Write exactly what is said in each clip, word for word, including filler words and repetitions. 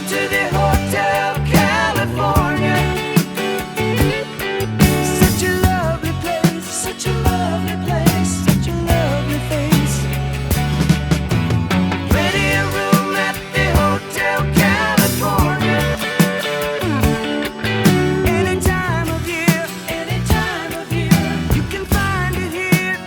to the Hotel California. Such a lovely place, such a lovely place, such a lovely face. Plenty of room at the Hotel California. Any time of year, any time of year, you can find it here.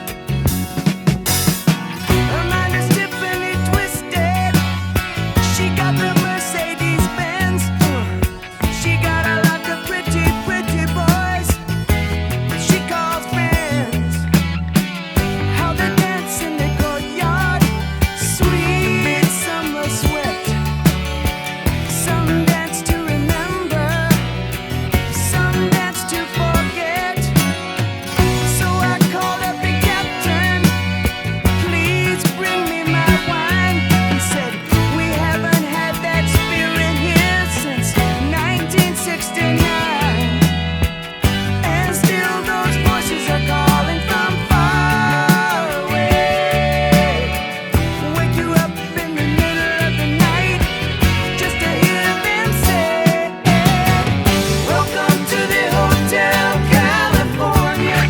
Her mind is Tiffany twisted. She got the Mercedes Benz. She got a lot of pretty, pretty boys she calls friends. How they dance in the courtyard, sweet summer sweat. Some dance to remember, some dance to forget. So I called up the captain, please bring me my wine. He said, we haven't had that spirit here since nineteen sixty-nine. And still those voices are calling from far away. Wake you up in the middle of the night just to hear them say, welcome to the Hotel California.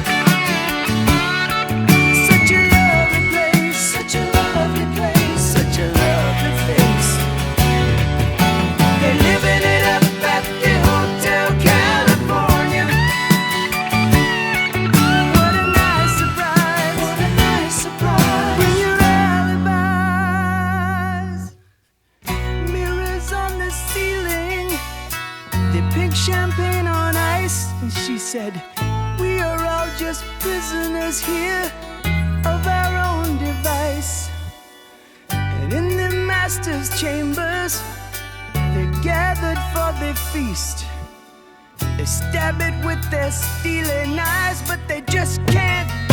Such a lovely place, such a lovely place, such a lovely face. They're living it up at the Hotel California. What a nice surprise, what a nice surprise. Bring your alibis. Mirrors on the ceiling, they pink champagne on ice. And she said, we are all just prisoners here of our own device. And in the master's chambers, they're gathered for the feast. They stab it with their steely knives, but they just can't